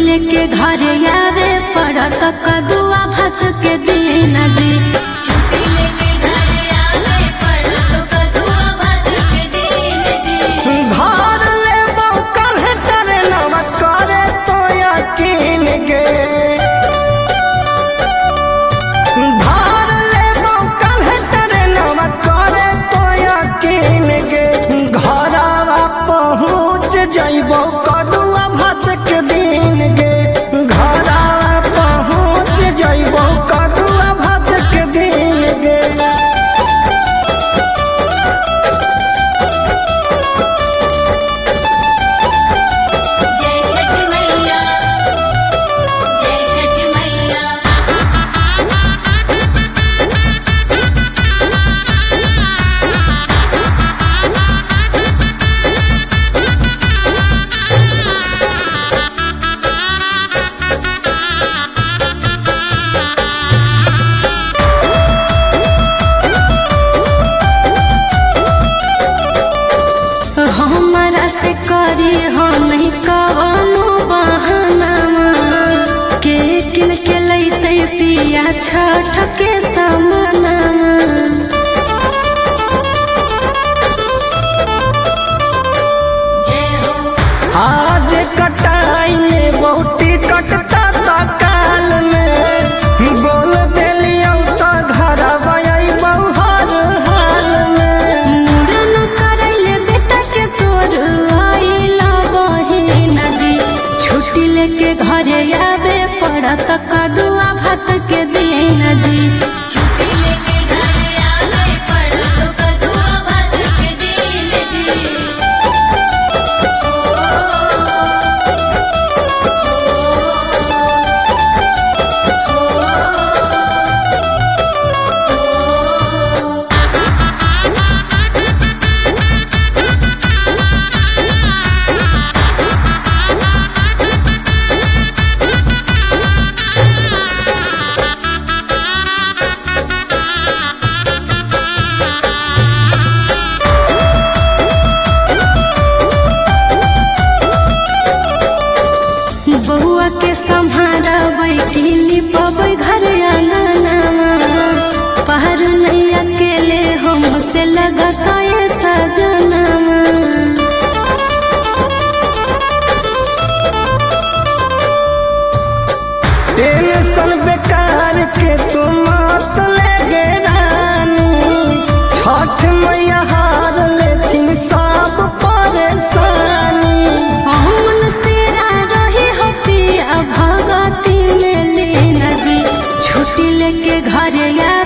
लेके घर आवे पड़त कदुआ भात के दिन जी। छुट्टी लेके घर आवे पड़त कदुआ भात के दिन जी। घर ले बौकल है तरे नवा करे तो यकीन गे। घर ले बौकल है तरे नवा करे तो यकीन गे। घरवा पहुँच जइबो कदुआ भात के दिन गे। घरवा पहुँच जइबो कदुआ भात के दिन गे। जय छठ मैया, जय छठ मैया। हमारा से करी हो नहीं कवनो बहाना के किन के लैते पिया छठ के समाना। जय हो आज कटाई ले बहुती कटता ता काल में। बोल देलियौ तो घर बयाई बहुहर हाल में। मुड़न करैले बेटा के तोर आइला बहिन जी। छुट्टी लेके घर आवे पड़त कदुआ भात के दिन जी। छुट्टी लेके घर आवे पड़त कदुआ भात के दिन जी। बउआ के संभारबै कि निपबै घर आंगनवा। पहर नहीं अकेले हमसे लगता ये सजनवा। टेंशन बेकार के तू मत लेगे रानी। छठ मैया हार लेकिन सब परेशानी। हमन सेरा रही हो पिया भगती में लीन जी। छुट्टी लेके घर